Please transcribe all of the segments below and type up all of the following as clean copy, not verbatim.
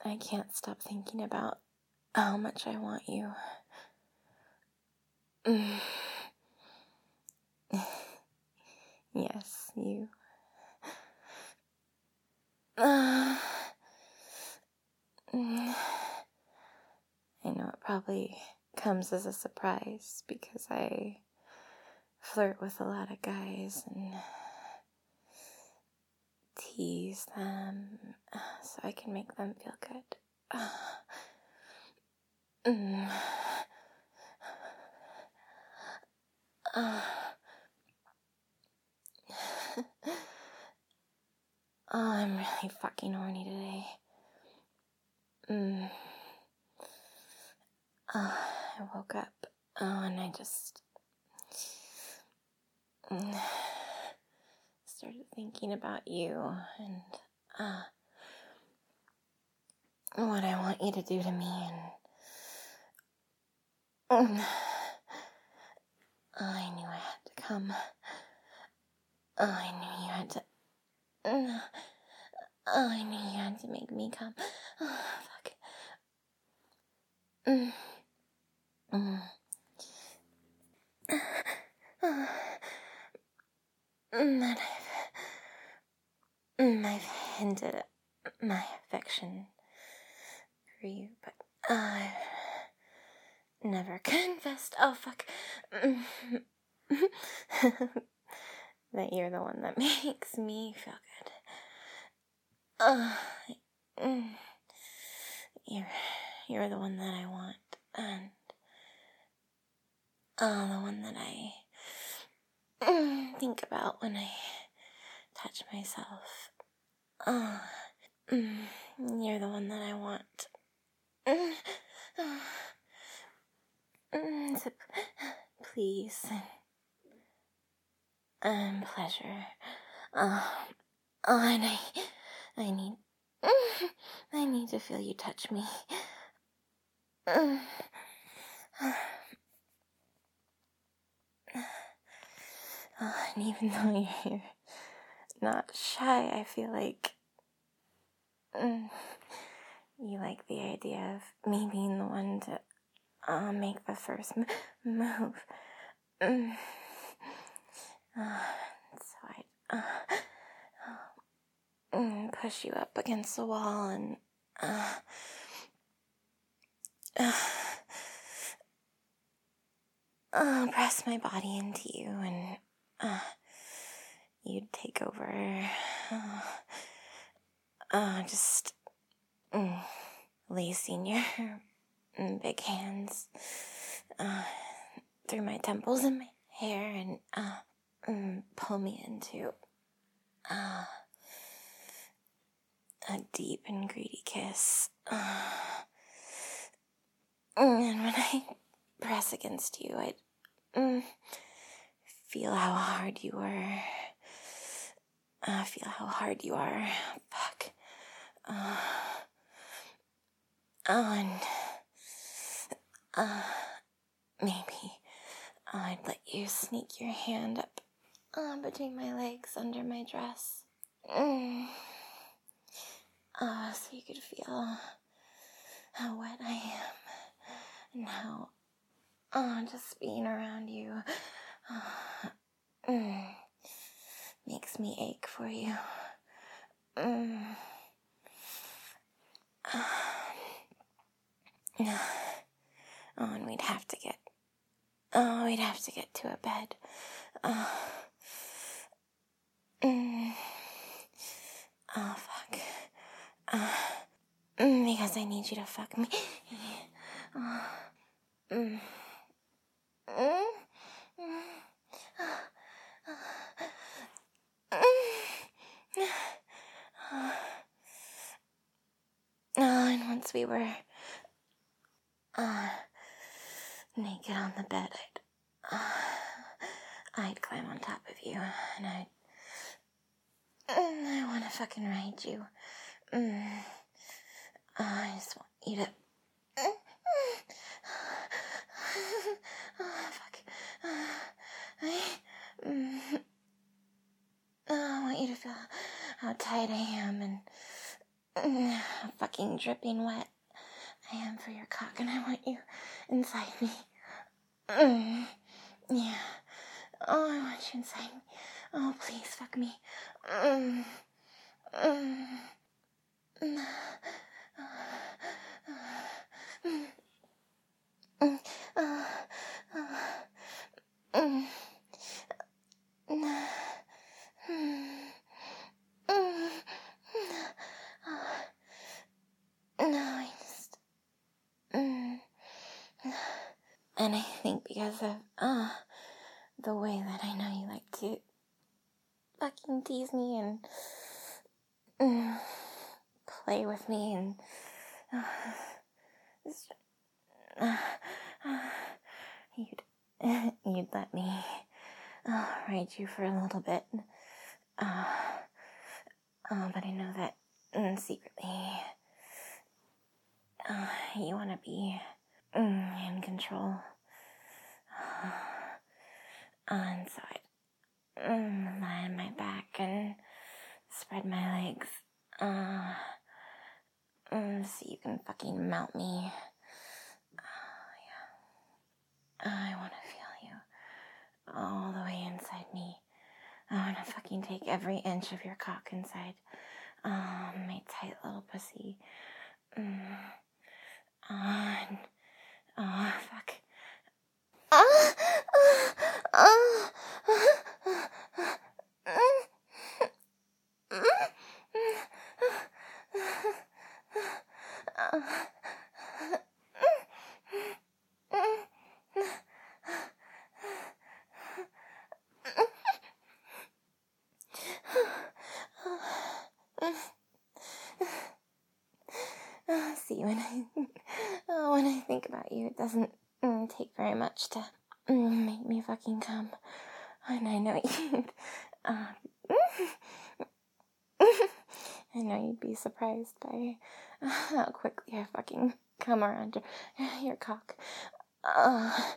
I can't stop thinking about how much I want you. Yes, you. I know it probably comes as a surprise because I flirt with a lot of guys and tease them so I can make them feel good. I'm really fucking horny today. I woke up and I just started thinking about you and what I want you to do to me, and I knew I had to come. I knew you had to. I knew you had to make me come. Fuck. That I've hinted at my affection for you, but I've never confessed. Oh, fuck. That you're the one that makes me feel good. You're the one that I want, and the one that I think about when I touch myself. You're the one that I want. So please and pleasure. And I need to feel you touch me. And even though you're not shy, I feel like you like the idea of me being the one to make the first move. So I push you up against the wall and press my body into you, and you'd take over. Just lacing your big hands through my temples and my hair, and pull me into a deep and greedy kiss. And when I press against you, I'd feel how hard you were. Feel how hard you are. Fuck. And maybe I'd let you sneak your hand up between my legs under my dress. So you could feel how wet I am and how just being around you makes me ache for you. And we'd have to get to a bed. Oh, fuck. Because I need you to fuck me. And once we were naked on the bed, I'd climb on top of you, and I want to fucking ride you. I just want you to. Oh, fuck. I want you to feel how tight I am, and fucking dripping wet I am for your cock, and I want you inside me. Yeah. Oh, I want you inside me. Oh, please fuck me. No, I just... And I think because of, the way that I know you like to fucking tease me and play with me and you'd let me ride you for a little bit. But I know that secretly you want to be in control. And so I'd lie on my back and spread my legs so you can fucking mount me. Yeah. I want to feel you all the way inside me. I want to fucking take every inch of your cock inside my tight little pussy. Fuck. See, when I think about you, it doesn't take very much to make me fucking come. And I know you'd be surprised by how quickly I fucking come around your cock. Oh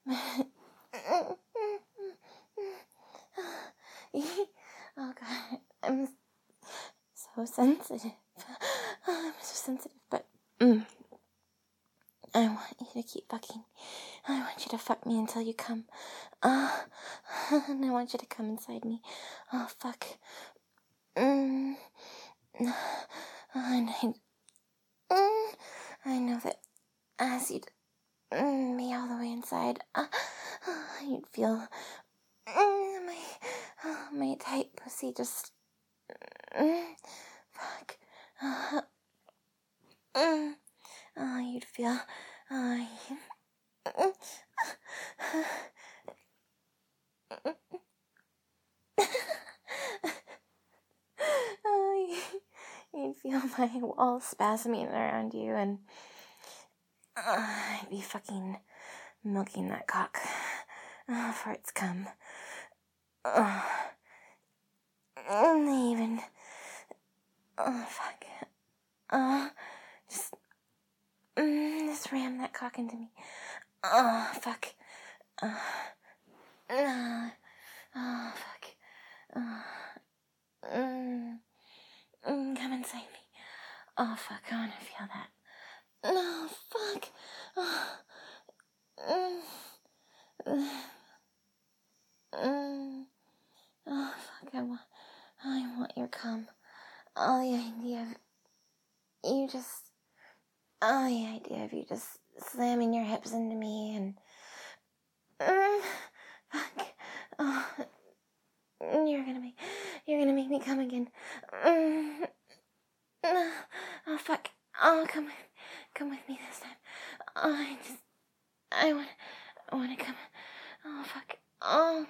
God, I'm so sensitive. I'm so sensitive, but I want you to keep fucking. I want you to fuck me until you come. And I want you to come inside me. Oh, fuck. And I know that as you'd me all the way inside, you'd feel my tight pussy just fuck. You'd feel you'd feel my walls spasming around you, and I'd be fucking milking that cock for its cum. Even fuck. Just ram that cock into me. Fuck. Fuck. Come inside me. Oh, fuck, I want to feel that. No, fuck. Fuck, I want your cum. Oh, the idea of you just slamming your hips into me and fuck. Oh, you're gonna make me come again. Oh, fuck. Oh, come with me this time. Oh, I wanna come. Oh, fuck. Oh.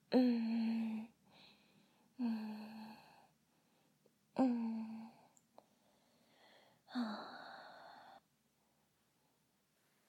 Mm.